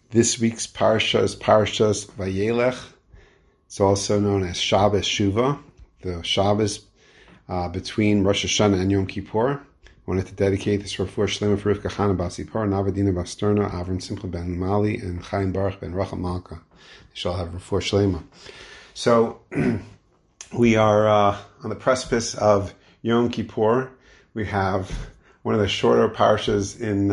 This week's parsha is Parshas Vayelech. It's also known as Shabbos Shuvah, the Shabbos between Rosh Hashanah and Yom Kippur. I wanted to dedicate this refuah shlema for Rivka Chana Bas Yipar, Navadina Bas Sterna, Avram Simcha ben Mali, and Chaim Baruch ben Rachel Malka. They shall have refuah shlema. So we are on the precipice of Yom Kippur. We have one of the shorter parshas in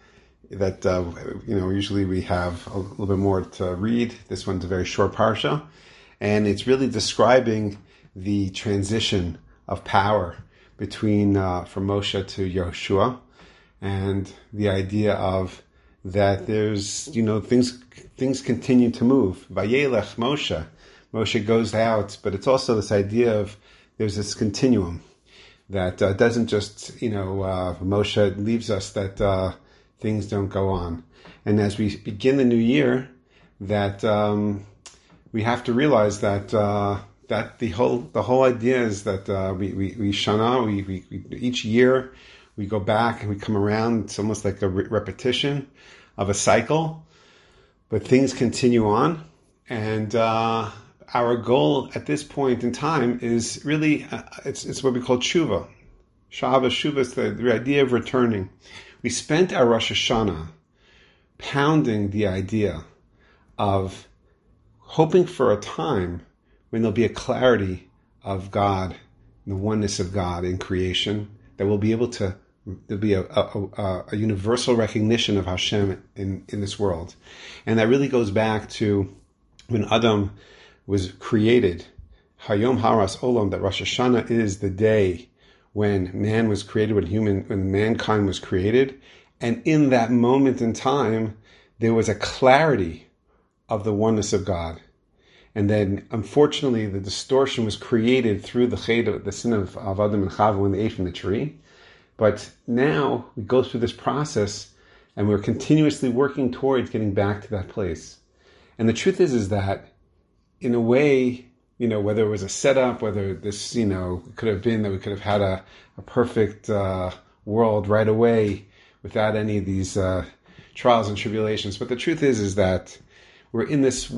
usually we have a little bit more to read. This one's a very short parsha, and it's really describing the transition of power between from Moshe to Yehoshua, and the idea of that there's things continue to move. Vayelech Moshe goes out, but it's also this idea of there's this continuum that doesn't just Moshe leaves us that. Things don't go on. And as we begin the new year, that we have to realize that that the whole idea is that we each year we go back and we come around. It's almost like a repetition of a cycle, but things continue on. And our goal at this point in time is really it's what we call tshuva. Shabbos Shuvah is the idea of returning. We spent our Rosh Hashanah pounding the idea of hoping for a time when there'll be a clarity of God, the oneness of God in creation, that we'll be able to, there'll be a universal recognition of Hashem in this world. And that really goes back to when Adam was created, Hayom Haras Olam, that Rosh Hashanah is the day when man was created, when mankind was created. And in that moment in time, there was a clarity of the oneness of God. And then, unfortunately, the distortion was created through the sin of Adam and Chava when they ate from the tree. But now we go through this process, and we're continuously working towards getting back to that place. And the truth is that, in a way, whether it was a setup, whether this, could have been that we could have had a perfect world right away without any of these trials and tribulations. But the truth is that we're in this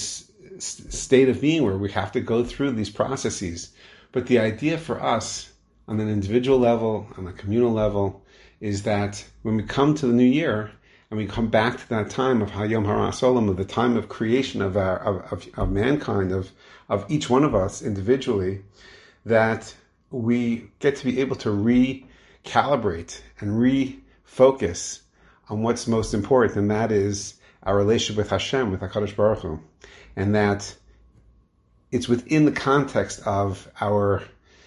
state of being where we have to go through these processes. But the idea for us, on an individual level, on a communal level, is that when we come to the new year, and we come back to that time of Hayom Haras Olam, of the time of creation of mankind, of each one of us individually, that we get to be able to recalibrate and refocus on what's most important, and that is our relationship with Hashem, with HaKadosh Baruch Hu. And that it's within the context of our,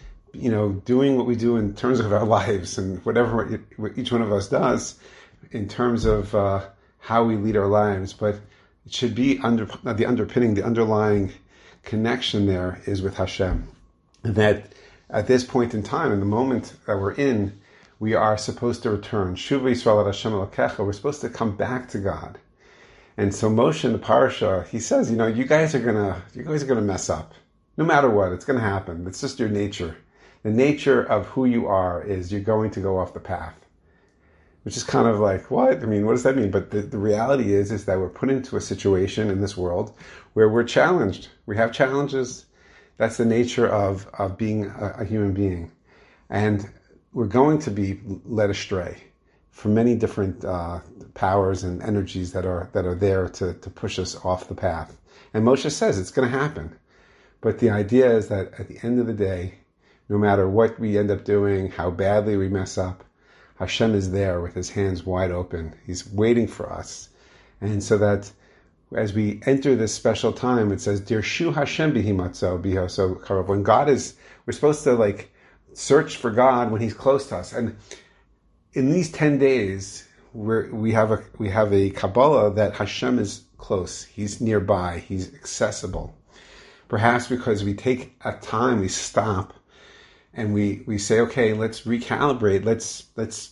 doing what we do in terms of our lives and whatever each one of us does, in terms of how we lead our lives. But it should be the underlying connection there is with Hashem. And that at this point in time, in the moment that we're in, we are supposed to return. Shuva Yisrael ad Hashem Elokecha. We're supposed to come back to God. And so Moshe in the parasha, he says, you guys are gonna mess up. No matter what, it's gonna happen. It's just your nature. The nature of who you are is you're going to go off the path. Which is kind of like, what? I mean, what does that mean? But the reality is that we're put into a situation in this world where we're challenged. We have challenges. That's the nature of being a human being. And we're going to be led astray from many different powers and energies that are there to push us off the path. And Moshe says it's going to happen. But the idea is that at the end of the day, no matter what we end up doing, how badly we mess up, Hashem is there with his hands wide open. He's waiting for us. And so that as we enter this special time, it says, Dirshu Hashem bihimatzo bihoso karov. When God is, we're supposed to search for God when he's close to us. And in these 10 days, we have a Kabbalah that Hashem is close. He's nearby. He's accessible. Perhaps because we take a time, we stop, and we say, okay, let's recalibrate, let's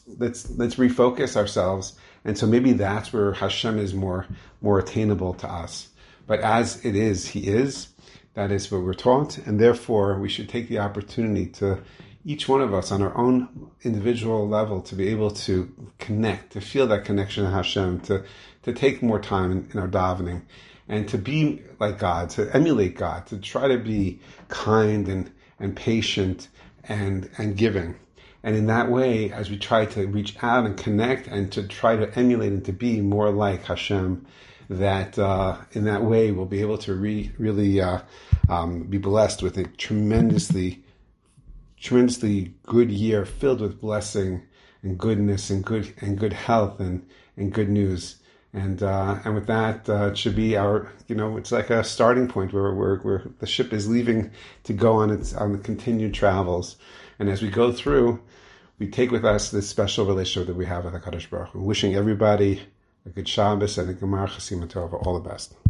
refocus ourselves. And so maybe that's where Hashem is more attainable to us. But as it is, he is. That is what we're taught, and therefore we should take the opportunity to each one of us on our own individual level to be able to connect, to feel that connection to Hashem, to take more time in our davening, and to be like God, to emulate God, to try to be kind and patient and giving. And in that way, as we try to reach out and connect and to try to emulate and to be more like Hashem, that in that way we'll be able to really be blessed with a tremendously good year filled with blessing and goodness and good health and good news. And with that, it should be our, it's like a starting point where the ship is leaving to go on the continued travels. And as we go through, we take with us this special relationship that we have with HaKadosh Baruch Hu. Wishing everybody a good Shabbos and a Gemar Chasim Tova. All the best.